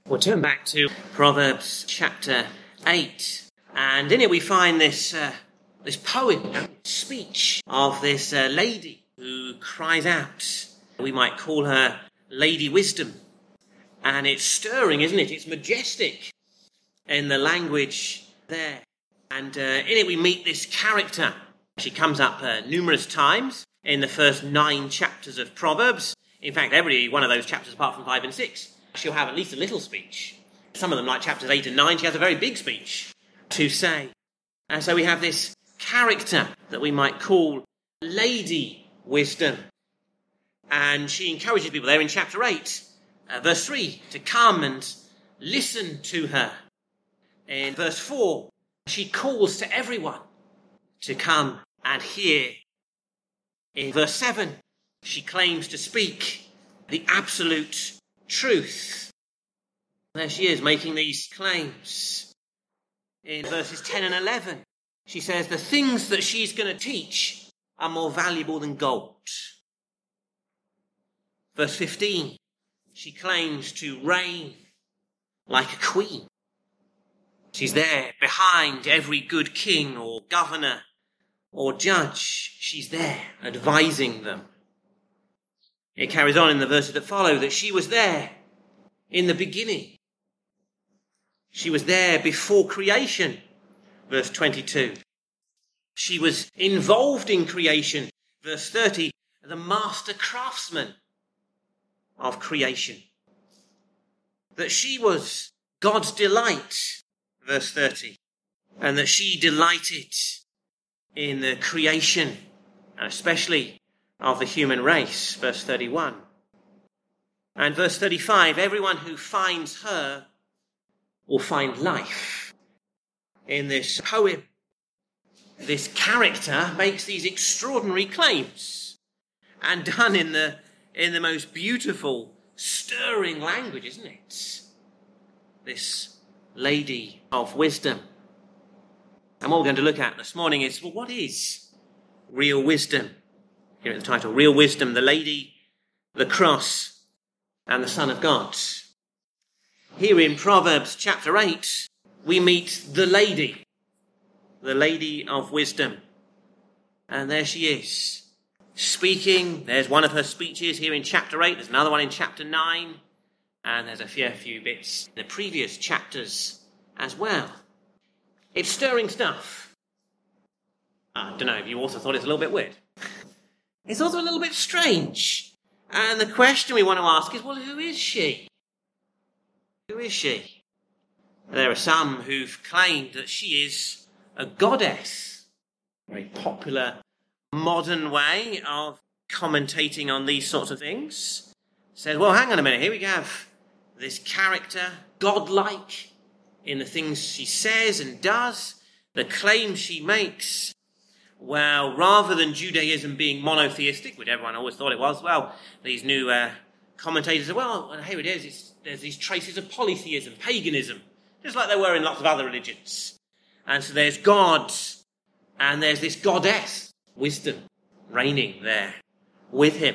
We'll turn back to Proverbs chapter 8, and in it we find this poem, speech of this lady who cries out. We might call her Lady Wisdom, and it's stirring, isn't it? It's majestic in the language there, and in it we meet this character. She comes up numerous times in the first 9 chapters of Proverbs. In fact, every one of those chapters apart from 5 and 6, she'll have at least a little speech. Some of them, like chapters 8 and 9, she has a very big speech to say. And so we have this character that we might call Lady Wisdom. And she encourages people there in chapter 8, verse 3, to come and listen to her. In verse 4, she calls to everyone to come and hear. In verse 7, she claims to speak the absolute truth. There she is, making these claims. In verses 10 and 11, she says the things that she's going to teach are more valuable than gold. Verse 15, she claims to reign like a queen. She's there behind every good king or governor or judge. She's there advising them. It carries on in the verses that follow that she was there in the beginning. She was there before creation, verse 22. She was involved in creation, verse 30, the master craftsman of creation. That she was God's delight, verse 30, and that she delighted in the creation, and especially of the human race, verse 31. And verse 35, everyone who finds her will find life. In this poem, this character makes these extraordinary claims, and done in the most beautiful, stirring language, isn't it? This Lady of Wisdom. And what we're going to look at this morning is, well, what is real wisdom? Here at the title, Real Wisdom, the Lady, the Cross, and the Son of God. Here in Proverbs chapter 8, we meet the Lady of Wisdom. And there she is, speaking. There's one of her speeches here in chapter 8. There's another one in chapter 9. And there's a few bits in the previous chapters as well. It's stirring stuff. I don't know if you also thought it's a little bit weird. It's also a little bit strange. And the question we want to ask is, well, who is she? Who is she? There are some who've claimed that she is a goddess. A very popular modern way of commentating on these sorts of things. Says, well, hang on a minute, here we have this character, godlike in the things she says and does, the claims she makes. Well, rather than Judaism being monotheistic, which everyone always thought it was, well, these new commentators say, well, here it is, there's these traces of polytheism, paganism, just like there were in lots of other religions. And so there's God, and there's this goddess, wisdom, reigning there with him.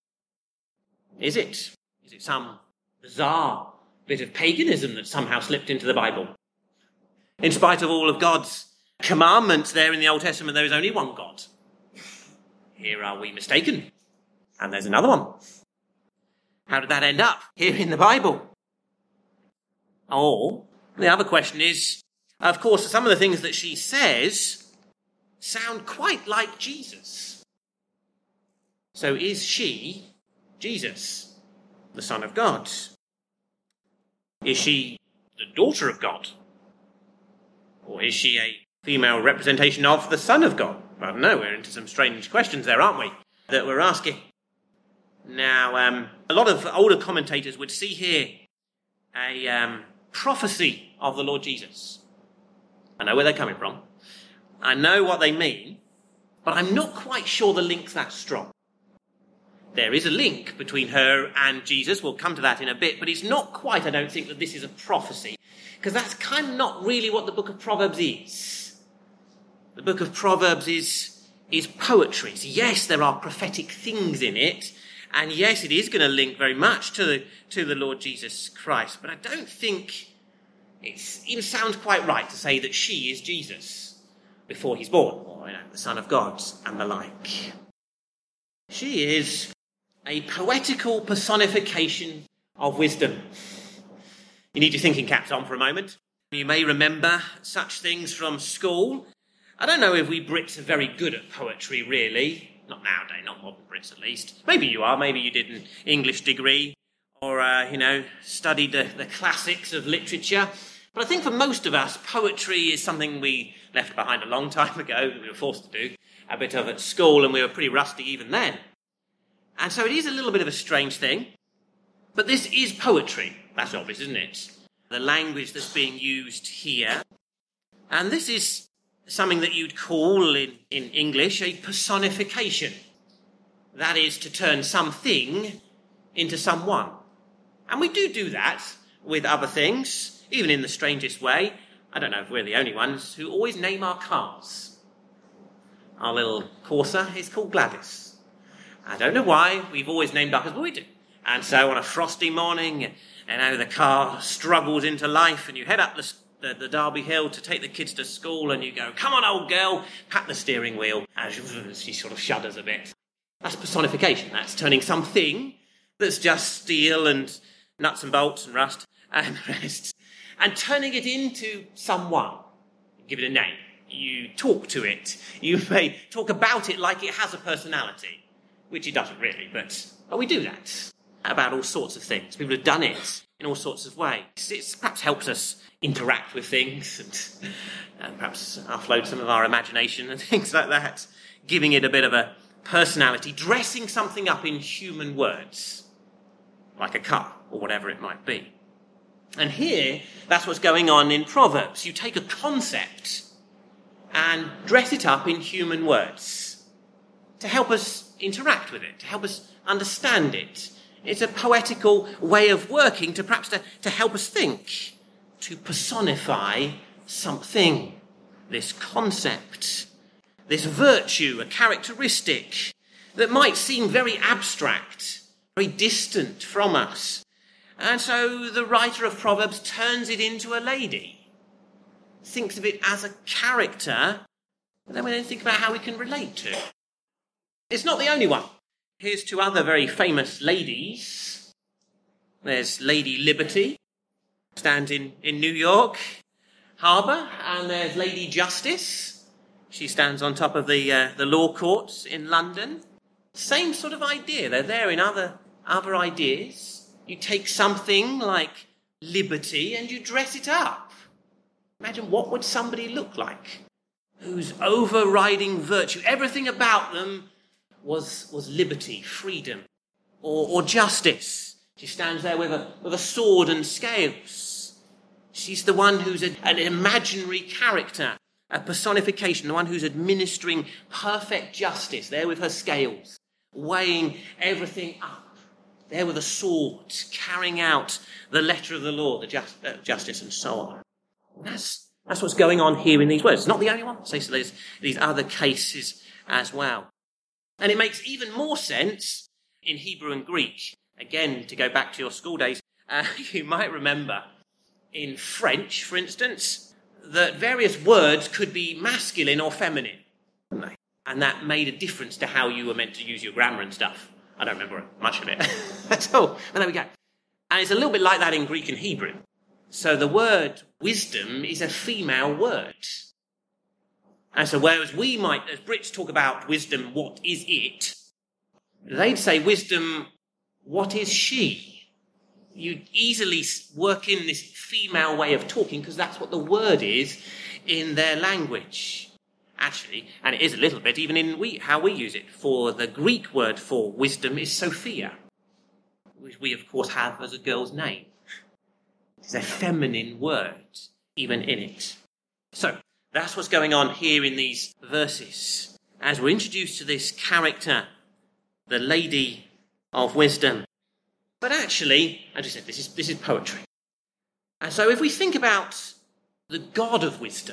Is it? Is it some bizarre bit of paganism that somehow slipped into the Bible? In spite of all of God's commandments there in the Old Testament, there is only one God. Here are we mistaken? And there's another one. How did that end up here in the Bible? Or, the other question is, of course, some of the things that she says sound quite like Jesus. So is she Jesus, the Son of God? Is she the daughter of God? Or is she a female representation of the Son of God? I don't know, we're into some strange questions there, aren't we, that we're asking. Now, a lot of older commentators would see here a prophecy of the Lord Jesus. I know where they're coming from. I know what they mean, but I'm not quite sure the link's that strong. There is a link between her and Jesus. We'll come to that in a bit, but it's not quite, I don't think, that this is a prophecy, because that's kind of not really what the book of Proverbs is. The book of Proverbs is poetry. So yes, there are prophetic things in it, And yes, it is going to link very much to the Lord Jesus Christ. But I don't think it even sounds quite right to say that she is Jesus before he's born, or the Son of God and the like. She is a poetical personification of wisdom. You need your thinking caps on for a moment. You may remember such things from school. I don't know if we Brits are very good at poetry, really. Not nowadays, not modern Brits at least. Maybe you are, maybe you did an English degree or, studied the classics of literature. But I think for most of us, poetry is something we left behind a long time ago, that we were forced to do a bit of at school, and we were pretty rusty even then. And so it is a little bit of a strange thing. But this is poetry. That's obvious, isn't it? The language that's being used here. And this is something that you'd call in English a personification. That is to turn something into someone. And we do that with other things, even in the strangest way. I don't know if we're the only ones who always name our cars. Our little Corsa is called Gladys. I don't know why, we've always named our cars, but we do. And so on a frosty morning, the car struggles into life and you head up the Derby Hill to take the kids to school and you go, "Come on, old girl," pat the steering wheel, and she sort of shudders a bit. That's personification. That's turning something that's just steel and nuts and bolts and rust and the rest, and turning it into someone. Give it a name. You talk to it. You may talk about it like it has a personality, which it doesn't really, but we do that about all sorts of things. People have done it in all sorts of ways. It perhaps helps us interact with things and perhaps offload some of our imagination and things like that, giving it a bit of a personality, dressing something up in human words, like a car or whatever it might be. And here, that's what's going on in Proverbs. You take a concept and dress it up in human words to help us interact with it, to help us understand it. It's a poetical way of working to perhaps to help us think, to personify something, this concept, this virtue, a characteristic that might seem very abstract, very distant from us. And so the writer of Proverbs turns it into a lady, thinks of it as a character, but then we don't think about how we can relate to it. It's not the only one. Here's two other very famous ladies. There's Lady Liberty, stands in New York Harbour, and there's Lady Justice. She stands on top of the law courts in London. Same sort of idea. They're there in other ideas. You take something like liberty and you dress it up. Imagine, what would somebody look like whose overriding virtue, everything about them was liberty, freedom, or justice. She stands there with a sword and scales. She's the one who's an imaginary character, a personification, the one who's administering perfect justice, there with her scales, weighing everything up, there with a sword, carrying out the letter of the law, the justice, and so on. That's what's going on here in these words. It's not the only one. So there's these other cases as well. And it makes even more sense in Hebrew and Greek. Again, to go back to your school days, you might remember in French, for instance, that various words could be masculine or feminine, couldn't they? And that made a difference to how you were meant to use your grammar and stuff. I don't remember much of it at all. But there we go. And it's a little bit like that in Greek and Hebrew. So the word wisdom is a female word. And so whereas we might, as Brits, talk about wisdom, what is it? They'd say wisdom, what is she? You'd easily work in this female way of talking because that's what the word is in their language. Actually, and it is a little bit even in how we use it. For the Greek word for wisdom is Sophia, which we of course have as a girl's name. It's a feminine word even in it. So that's what's going on here in these verses as we're introduced to this character, the Lady of Wisdom. But actually, as I said, this is poetry. And so if we think about the God of wisdom,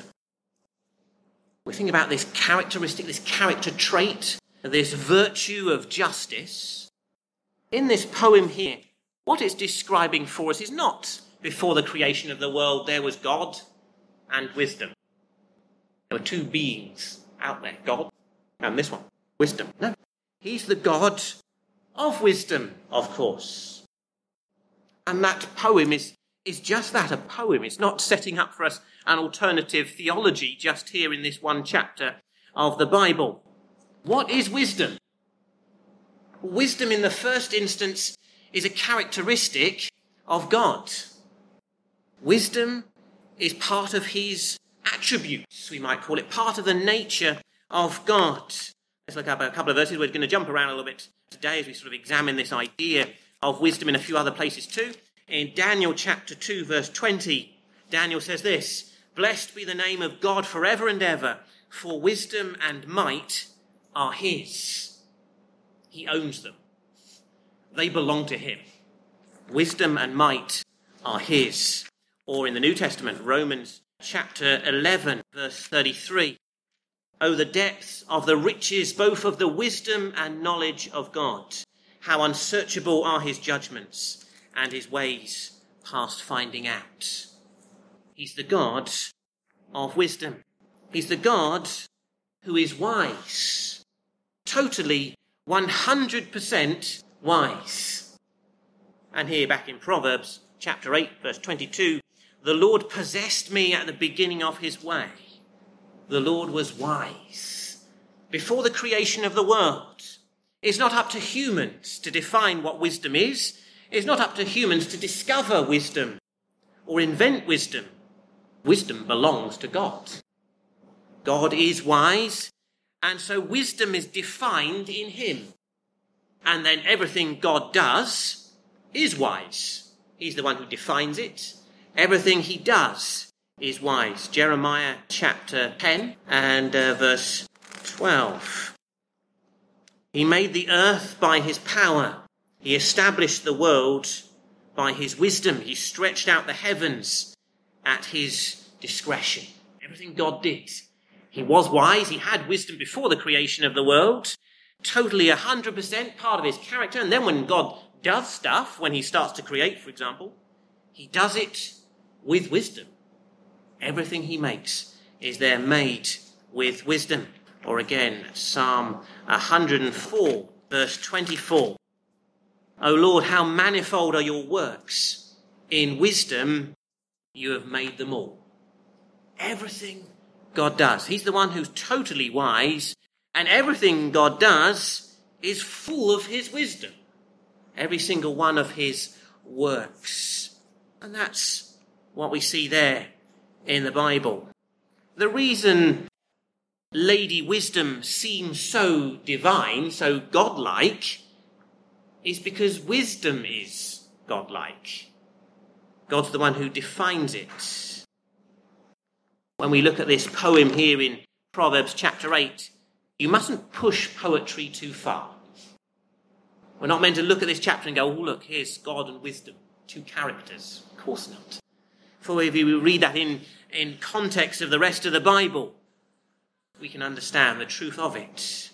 we think about this characteristic, this character trait, this virtue of justice, in this poem here, what it's describing for us is not before the creation of the world there was God and wisdom. There were two beings out there, God and this one, wisdom. No, he's the God of wisdom, of course. And that poem is just that, a poem. It's not setting up for us an alternative theology just here in this one chapter of the Bible. What is wisdom? Wisdom in the first instance is a characteristic of God. Wisdom is part of his attributes, we might call it, part of the nature of God. Let's look up a couple of verses. We're going to jump around a little bit today as we sort of examine this idea of wisdom in a few other places too. In Daniel chapter 2, verse 20, Daniel says this: "Blessed be the name of God forever and ever, for wisdom and might are his." He owns them. They belong to him. Wisdom and might are his. Or in the New Testament, Romans chapter 11, verse 33. "Oh, the depths of the riches, both of the wisdom and knowledge of God. How unsearchable are his judgments, and his ways past finding out." He's the God of wisdom. He's the God who is wise. Totally 100% wise. And here back in Proverbs chapter 8, verse 22, "The Lord possessed me at the beginning of his way." The Lord was wise before the creation of the world. It's not up to humans to define what wisdom is. It's not up to humans to discover wisdom or invent wisdom. Wisdom belongs to God. God is wise, and so wisdom is defined in him. And then everything God does is wise. He's the one who defines it. Everything he does is wise. Jeremiah chapter 10 and verse 12. "He made the earth by his power. He established the world by his wisdom. He stretched out the heavens at his discretion." Everything God did. He was wise. He had wisdom before the creation of the world. Totally 100% part of his character. And then when God does stuff, when he starts to create, for example, he does it with wisdom. Everything he makes is there made with wisdom. Or again, Psalm 104, verse 24. "O Lord, how manifold are your works. In wisdom you have made them all." Everything God does. He's the one who's totally wise, and everything God does is full of his wisdom. Every single one of his works. And that's what we see there in the Bible. The reason Lady Wisdom seems so divine, so godlike, is because wisdom is godlike. God's the one who defines it. When we look at this poem here in Proverbs chapter 8, you mustn't push poetry too far. We're not meant to look at this chapter and go, "Oh, look, here's God and wisdom, two characters." Of course not. For if we read that in context of the rest of the Bible, we can understand the truth of it.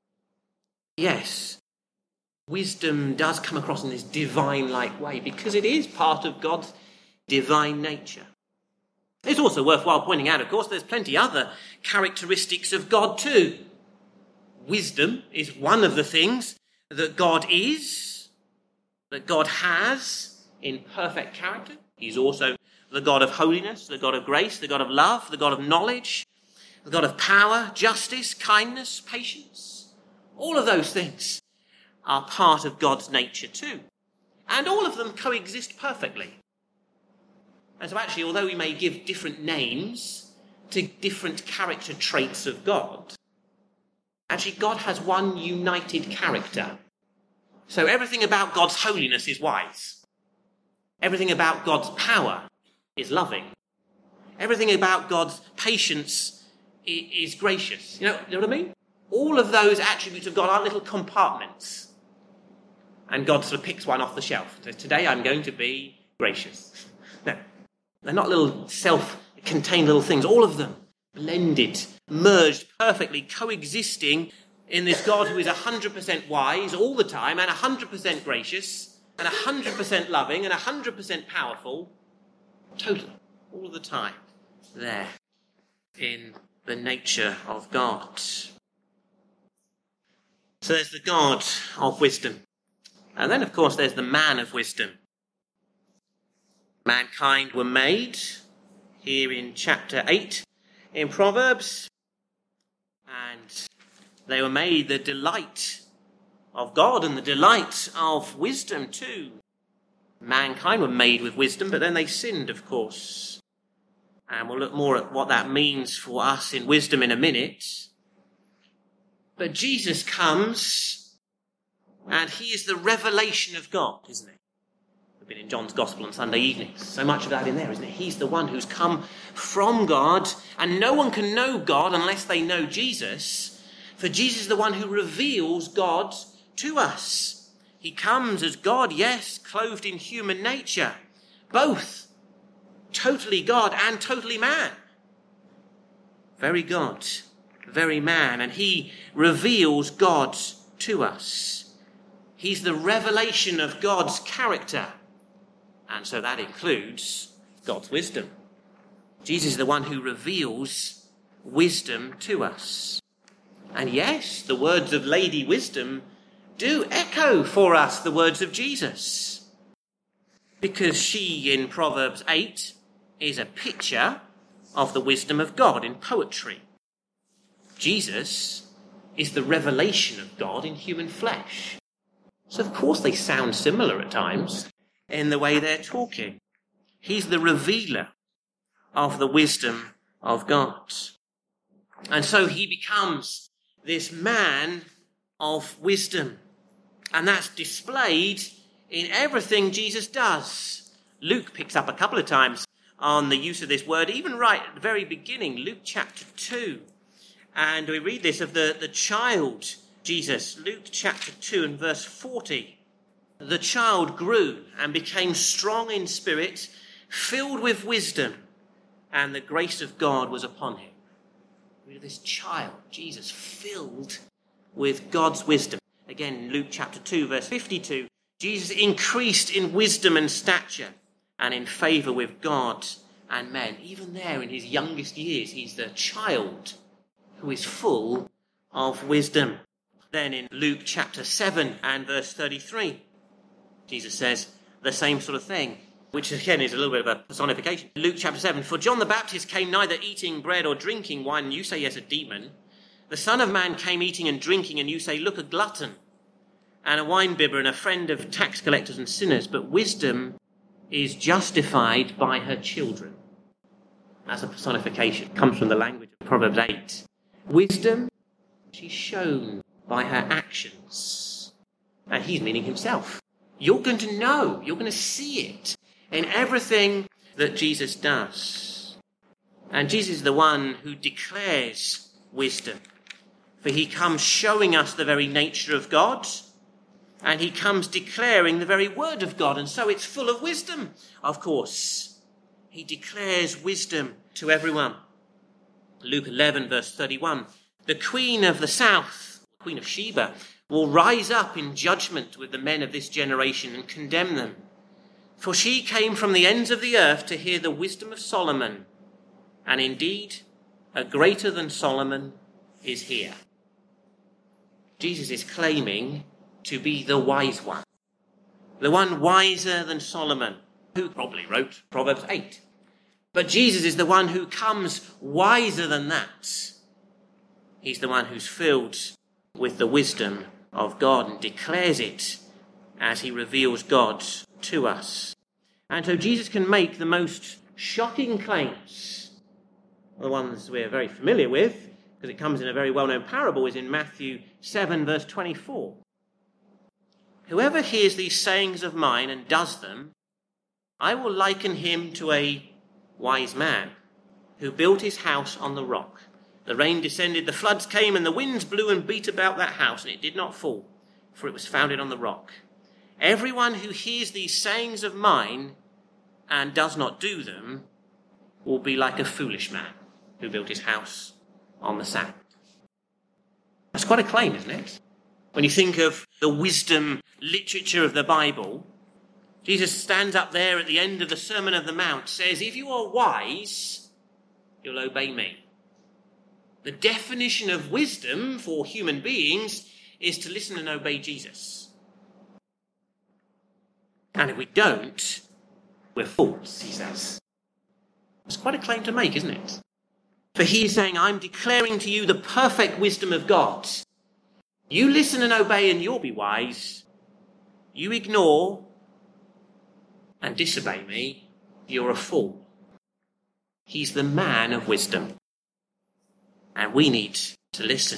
Yes, wisdom does come across in this divine-like way because it is part of God's divine nature. It's also worthwhile pointing out, of course, there's plenty other characteristics of God too. Wisdom is one of the things that God is, that God has in perfect character. He's also the God of holiness, the God of grace, the God of love, the God of knowledge, the God of power, justice, kindness, patience. All of those things are part of God's nature too. And all of them coexist perfectly. And so actually, although we may give different names to different character traits of God, actually God has one united character. So everything about God's holiness is wise. Everything about God's power is loving. Everything about God's patience is gracious. You know what I mean? All of those attributes of God are little compartments. And God sort of picks one off the shelf. So today I'm going to be gracious. No, they're not little self-contained little things. All of them blended, merged perfectly, coexisting in this God who is 100% wise all the time and 100% gracious and 100% loving and 100% powerful, totally, all the time, there in the nature of God. So there's the God of wisdom. And then, of course, there's the man of wisdom. Mankind were made here in chapter 8 in Proverbs, and they were made the delight of God and the delight of wisdom too. Mankind were made with wisdom, but then they sinned, of course. And we'll look more at what that means for us in wisdom in a minute. But Jesus comes, and he is the revelation of God, isn't he? We've been in John's Gospel on Sunday evenings. So much of that in there, isn't it? He's the one who's come from God, and no one can know God unless they know Jesus, for Jesus is the one who reveals God to us. He comes as God, yes, clothed in human nature, both totally God and totally man. Very God, very man, and he reveals God to us. He's the revelation of God's character, and so that includes God's wisdom. Jesus is the one who reveals wisdom to us. And yes, the words of Lady Wisdom do echo for us the words of Jesus, because she in Proverbs 8 is a picture of the wisdom of God in poetry. Jesus is the revelation of God in human flesh. So of course they sound similar at times in the way they're talking. He's the revealer of the wisdom of God. And so he becomes this man of wisdom. And that's displayed in everything Jesus does. Luke picks up a couple of times on the use of this word, even right at the very beginning, Luke chapter 2. And we read this of the child Jesus, Luke chapter 2 and verse 40. The child grew and became strong in spirit, filled with wisdom, and the grace of God was upon him. Read of this child, Jesus, filled with God's wisdom. Again, Luke chapter 2, verse 52, Jesus increased in wisdom and stature and in favour with God and men. Even there in his youngest years, he's the child who is full of wisdom. Then in Luke chapter 7 and verse 33, Jesus says the same sort of thing, which again is a little bit of a personification. Luke chapter 7, for John the Baptist came neither eating bread or drinking wine, and you say, yes, a demon. The Son of Man came eating and drinking, and you say, look, a glutton, and a winebibber, and a friend of tax collectors and sinners. But wisdom is justified by her children. That's a personification. It comes from the language of Proverbs 8. Wisdom, she's shown by her actions. And he's meaning himself. You're going to know, you're going to see it in everything that Jesus does. And Jesus is the one who declares wisdom. For he comes showing us the very nature of God, and he comes declaring the very word of God, and so it's full of wisdom, of course. He declares wisdom to everyone. Luke 11, verse 31. The queen of the south, Queen of Sheba, will rise up in judgment with the men of this generation and condemn them. For she came from the ends of the earth to hear the wisdom of Solomon. And indeed, a greater than Solomon is here. Jesus is claiming to be the wise one. The one wiser than Solomon, who probably wrote Proverbs 8. But Jesus is the one who comes wiser than that. He's the one who's filled with the wisdom of God and declares it as he reveals God to us. And so Jesus can make the most shocking claims. The ones we're very familiar with, because it comes in a very well-known parable, is in Matthew 7, verse 24. Whoever hears these sayings of mine and does them, I will liken him to a wise man who built his house on the rock. The rain descended, the floods came, and the winds blew and beat about that house, and it did not fall, for it was founded on the rock. Everyone who hears these sayings of mine and does not do them will be like a foolish man who built his house on the sand. That's quite a claim, isn't it? When you think of the wisdom literature of the Bible, Jesus stands up there at the end of the Sermon on the Mount, says, if you are wise, you'll obey me. The definition of wisdom for human beings is to listen and obey Jesus. And if we don't, we're fools, he says. It's quite a claim to make, isn't it? For he is saying, I'm declaring to you the perfect wisdom of God. You listen and obey and you'll be wise. You ignore and disobey me, you're a fool. He's the man of wisdom. And we need to listen.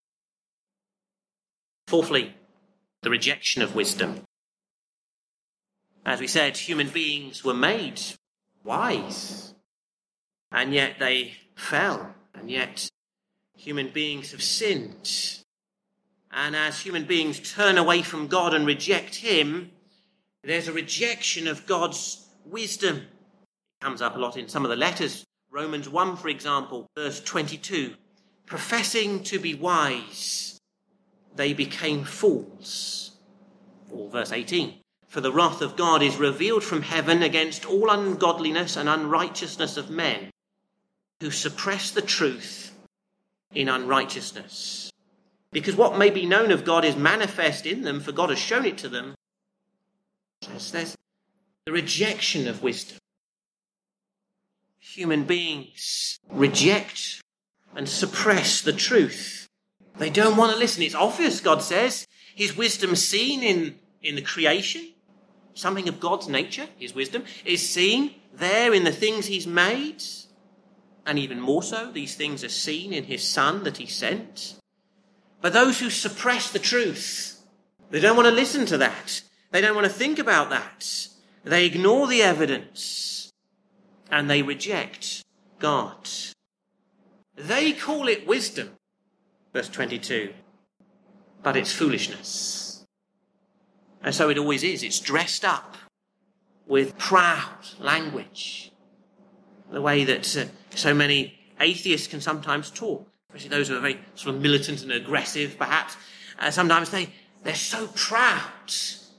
Fourthly, the rejection of wisdom. As we said, human beings were made wise, and yet they fell, and yet human beings have sinned. And as human beings turn away from God and reject him, there's a rejection of God's wisdom. It comes up a lot in some of the letters. Romans 1, for example, verse 22. Professing to be wise, they became fools. Or verse 18. For the wrath of God is revealed from heaven against all ungodliness and unrighteousness of men who suppress the truth in unrighteousness. Because what may be known of God is manifest in them, for God has shown it to them. There's the rejection of wisdom. Human beings reject and suppress the truth. They don't want to listen. It's obvious, God says. His wisdom seen in the creation. Something of God's nature, his wisdom, is seen there in the things he's made. And even more so, these things are seen in his Son that he sent. But those who suppress the truth, they don't want to listen to that. They don't want to think about that. They ignore the evidence and they reject God. They call it wisdom, verse 22, but it's foolishness. And so it always is. It's dressed up with proud language. The way that so many atheists can sometimes talk, especially those who are very sort of militant and aggressive, perhaps. Sometimes they're so proud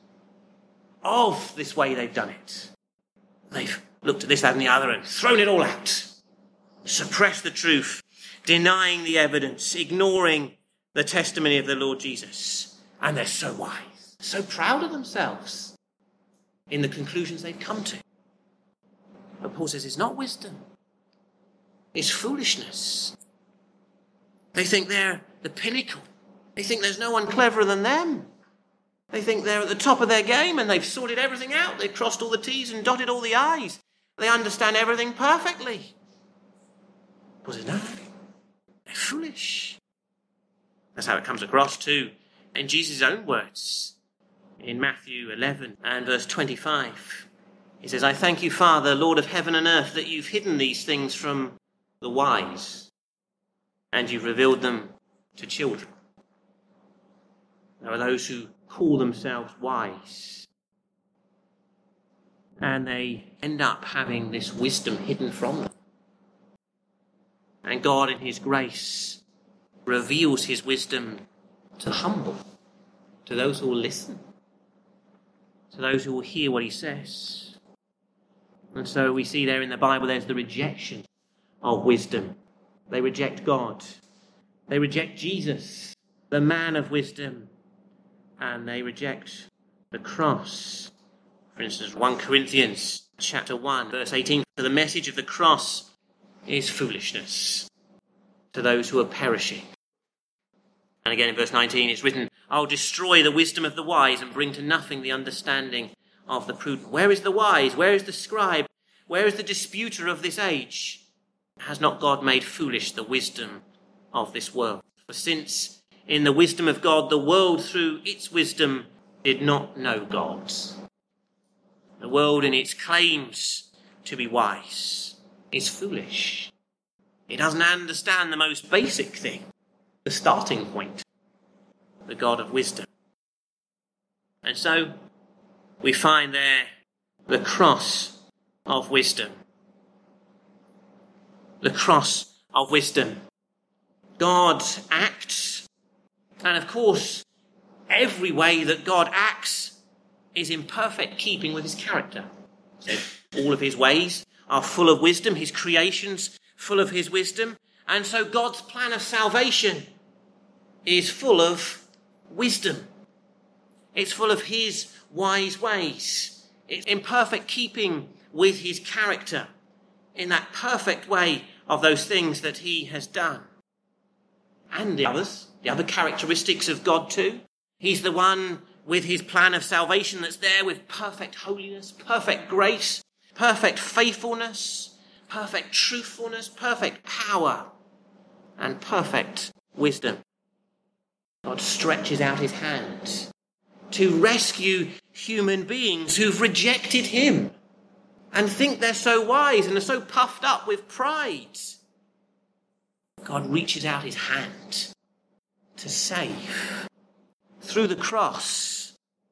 of this way they've done it. They've looked at this, that and the other and thrown it all out. Suppressed the truth, denying the evidence, ignoring the testimony of the Lord Jesus. And they're so wise. So proud of themselves in the conclusions they've come to. But Paul says it's not wisdom. It's foolishness. They think they're the pinnacle. They think there's no one cleverer than them. They think they're at the top of their game and they've sorted everything out. They've crossed all the T's and dotted all the I's. They understand everything perfectly. Paul says no. They're foolish. That's how it comes across too in Jesus' own words. In Matthew 11 and verse 25, he says, I thank you, Father, Lord of heaven and earth, that you've hidden these things from the wise and you've revealed them to children. There are those who call themselves wise and they end up having this wisdom hidden from them. And God, in his grace, reveals his wisdom to the humble, to those who will listen, to those who will hear what he says. And so we see there in the Bible, there's the rejection of wisdom. They reject God. They reject Jesus, the man of wisdom. And they reject the cross. For instance, 1 Corinthians chapter 1, verse 18, for the message of the cross is foolishness to those who are perishing. And again in verse 19 it's written, I'll destroy the wisdom of the wise and bring to nothing the understanding of the prudent. Where is the wise? Where is the scribe? Where is the disputer of this age? Has not God made foolish the wisdom of this world? For since in the wisdom of God, the world through its wisdom did not know God. The world in its claims to be wise is foolish. It doesn't understand the most basic thing, the starting point, the God of wisdom. And so we find there the cross of wisdom. The cross of wisdom. God acts And of course, every way that God acts is in perfect keeping with his character. So all of his ways are full of wisdom, his creations full of his wisdom. And so God's plan of salvation is full of wisdom. It's full of his wise ways. It's in perfect keeping with his character, in that perfect way of those things that he has done. And the other characteristics of God too. He's the one with his plan of salvation that's there with perfect holiness, perfect grace, perfect faithfulness, perfect truthfulness, perfect power, and perfect wisdom. God stretches out his hand to rescue human beings who've rejected him and think they're so wise and are so puffed up with pride. God reaches out his hand to save through the cross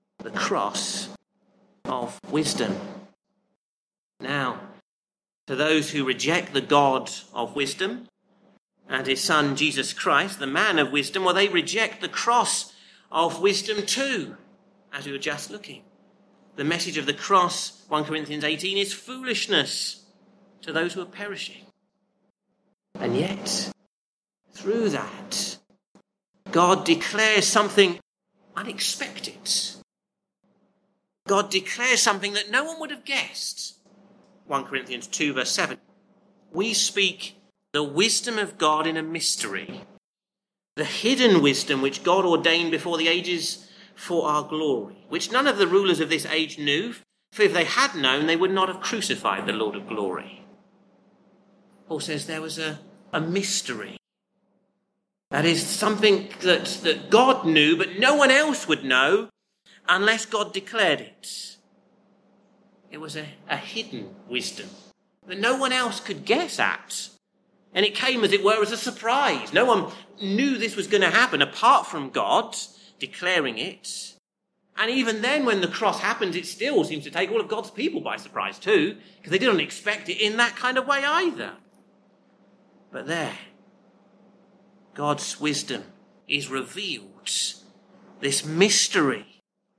of wisdom. Now, to those who reject the God of wisdom and his son Jesus Christ, the man of wisdom, well, they reject the cross of wisdom too, as we were just looking. The message of the cross, 1 Corinthians 18, is foolishness to those who are perishing. And yet, through that, God declares something unexpected. God declares something that no one would have guessed. 1 Corinthians 2 verse 7. We speak the wisdom of God in a mystery, the hidden wisdom which God ordained before the ages for our glory, which none of the rulers of this age knew, for if they had known, they would not have crucified the Lord of glory. Paul says there was a mystery. That is something that God knew, but no one else would know unless God declared it. It was a hidden wisdom that no one else could guess at. And it came, as it were, as a surprise. No one knew this was going to happen apart from God declaring it. And even then, when the cross happens, it still seems to take all of God's people by surprise too, because they didn't expect it in that kind of way either. But there, God's wisdom is revealed. This mystery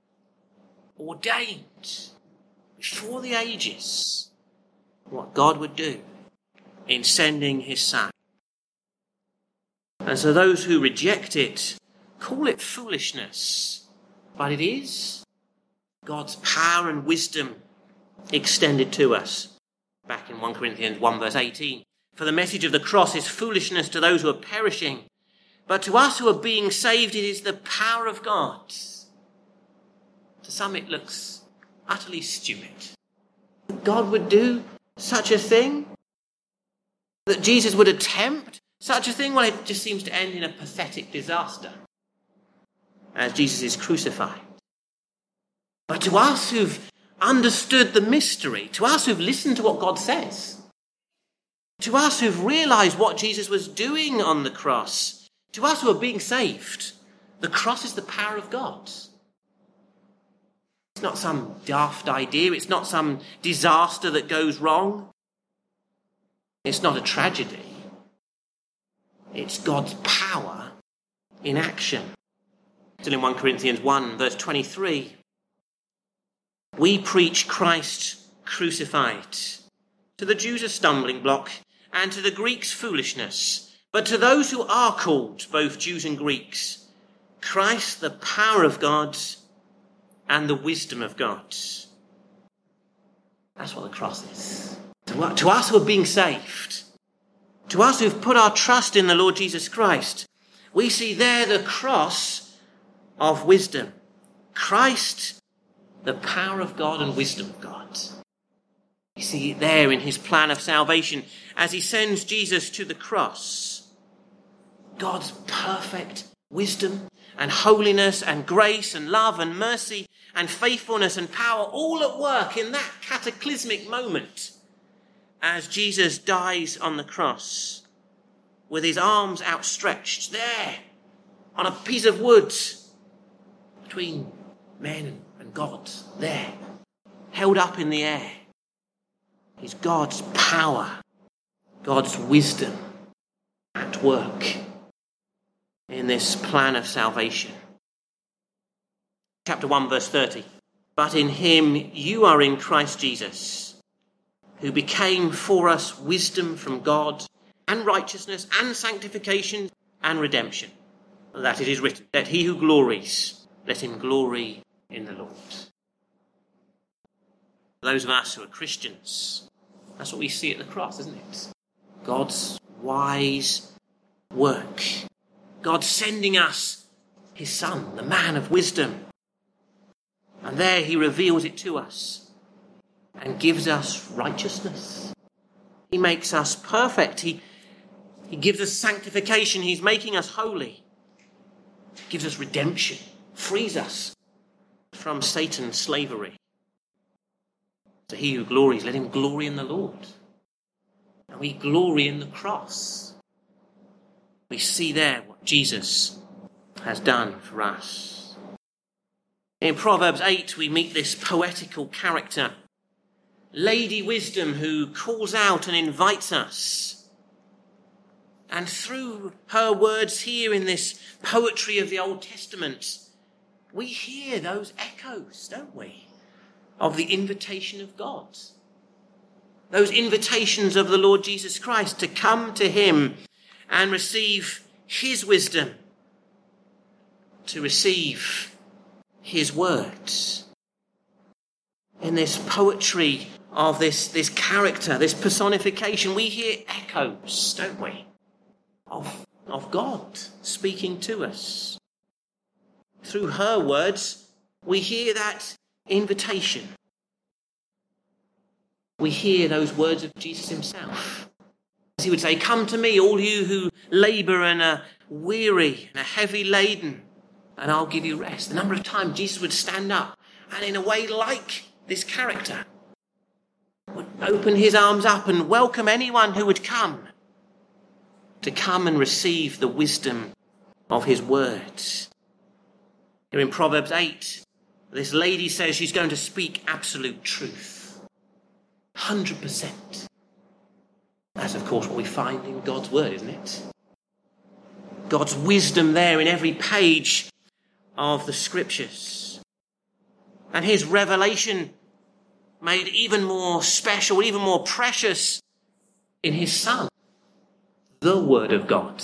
ordained before the ages what God would do in sending his son. And so those who reject it call it foolishness, but it is God's power and wisdom extended to us. Back in 1 Corinthians 1 verse 18. For the message of the cross is foolishness to those who are perishing, but to us who are being saved it is the power of God. To some it looks utterly stupid. God would do such a thing? That Jesus would attempt such a thing? Well, it just seems to end in a pathetic disaster as Jesus is crucified. But to us who've understood the mystery, to us who've listened to what God says, to us who've realized what Jesus was doing on the cross, to us who are being saved, the cross is the power of God. It's not some daft idea. It's not some disaster that goes wrong. It's not a tragedy. It's God's power in action. Still in 1 Corinthians 1 verse 23. We preach Christ crucified. To the Jews a stumbling block, and to the Greeks foolishness. But to those who are called, both Jews and Greeks, Christ the power of God and the wisdom of God. That's what the cross is. To us who are being saved, to us who've put our trust in the Lord Jesus Christ, we see there the cross of wisdom. Christ, the power of God and wisdom of God. You see it there in his plan of salvation as he sends Jesus to the cross. God's perfect wisdom and holiness and grace and love and mercy and faithfulness and power all at work in that cataclysmic moment as Jesus dies on the cross with his arms outstretched there on a piece of wood between men and God, there, held up in the air. Is God's power, God's wisdom at work. in this plan of salvation. Chapter 1, verse 30. But in him you are in Christ Jesus, who became for us wisdom from God, and righteousness, and sanctification, and redemption. That it is written, let he who glories, let him glory in the Lord. Those of us who are Christians, that's what we see at the cross, isn't it? God's wise work. God sending us his Son, the man of wisdom. And there he reveals it to us and gives us righteousness. He makes us perfect. He gives us sanctification. He's making us holy. He gives us redemption. Frees us from Satan's slavery. So he who glories, let him glory in the Lord. And we glory in the cross. We see there what Jesus has done for us. In Proverbs 8, we meet this poetical character, Lady Wisdom, who calls out and invites us. And through her words here in this poetry of the Old Testament, we hear those echoes, don't we, of the invitation of God. Those invitations of the Lord Jesus Christ to come to him and receive his wisdom, to receive his words. In this poetry of this character, this personification, we hear echoes, don't we, of God speaking to us. Through her words, we hear that invitation. We hear those words of Jesus himself. As he would say, come to me, all you who labour and are weary and are heavy laden, and I'll give you rest. The number of times Jesus would stand up and in a way like this character, would open his arms up and welcome anyone who would come, to come and receive the wisdom of his words. Here in Proverbs 8, this lady says she's going to speak absolute truth. 100%. That's, of course, what we find in God's word, isn't it? God's wisdom there in every page of the scriptures. And his revelation made even more special, even more precious in his Son. The Word of God.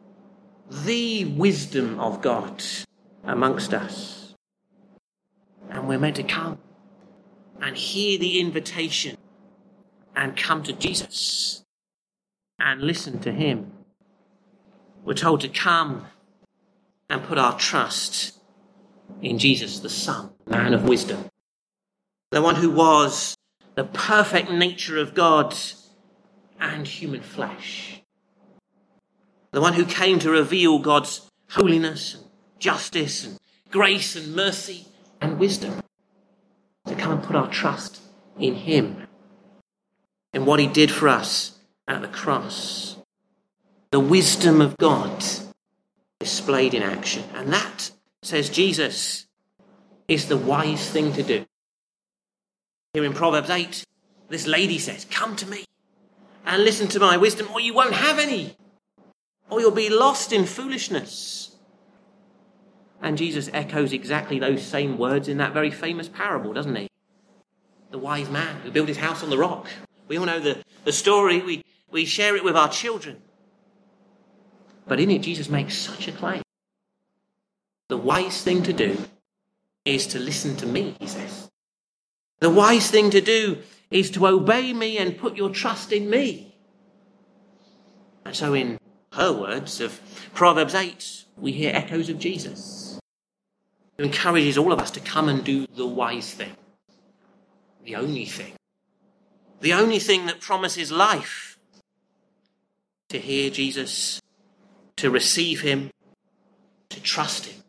The wisdom of God amongst us. And we're meant to come and hear the invitation and come to Jesus and listen to him. We're told to come and put our trust in Jesus, the Son, man of wisdom, the one who was the perfect nature of God and human flesh, the one who came to reveal God's holiness and justice and grace and mercy and wisdom, to come and put our trust in him, in what he did for us at the cross. The wisdom of God displayed in action. And that, says Jesus, is the wise thing to do. Here in Proverbs 8, this lady says, come to me and listen to my wisdom, or you won't have any, or you'll be lost in foolishness. And Jesus echoes exactly those same words in that very famous parable, doesn't he? The wise man who built his house on the rock. We all know the story. We share it with our children. But in it, Jesus makes such a claim. The wise thing to do is to listen to me, he says. The wise thing to do is to obey me and put your trust in me. And so in her words of Proverbs 8, we hear echoes of Jesus, who encourages all of us to come and do the wise thing. The only thing. The only thing that promises life. To hear Jesus, to receive him, to trust him,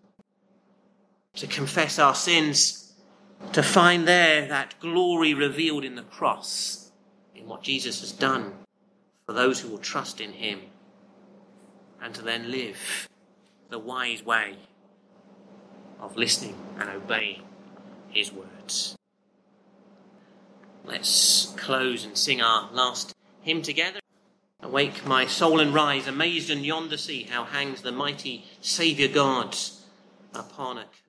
to confess our sins, to find there that glory revealed in the cross, in what Jesus has done for those who will trust in him, and to then live the wise way of listening and obeying his words. Let's close and sing our last hymn together. Awake my soul and rise, amazed in yonder sea, how hangs the mighty Saviour God upon a